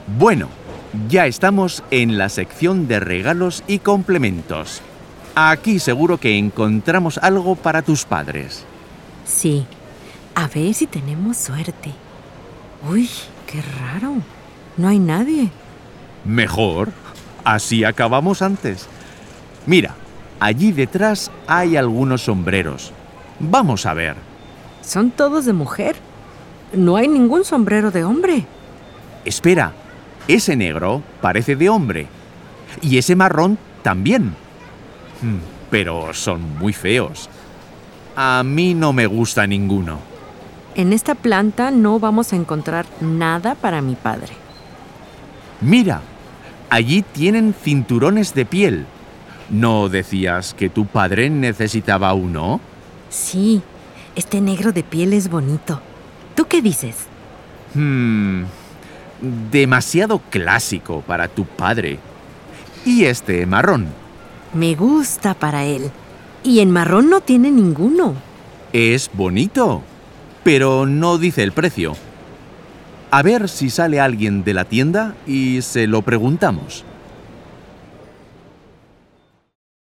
Bueno, ya estamos en la sección de regalos y complementos. Aquí seguro que encontramos algo para tus padres. Sí, a ver si tenemos suerte. Uy, qué raro. No hay nadie. Mejor, así acabamos antes. Mira, allí detrás hay algunos sombreros. Vamos a ver. ¿Son todos de mujer? No hay ningún sombrero de hombre. Espera, ese negro parece de hombre. Y ese marrón también. Pero son muy feos. A mí no me gusta ninguno. En esta planta no vamos a encontrar nada para mi padre. Mira, allí tienen cinturones de piel. ¿No decías que tu padre necesitaba uno? Sí, este negro de piel es bonito. ¿Tú qué dices? Demasiado clásico para tu padre. ¿Y este marrón? Me gusta para él. Y en marrón no tiene ninguno. Es bonito, pero no dice el precio. A ver si sale alguien de la tienda y se lo preguntamos.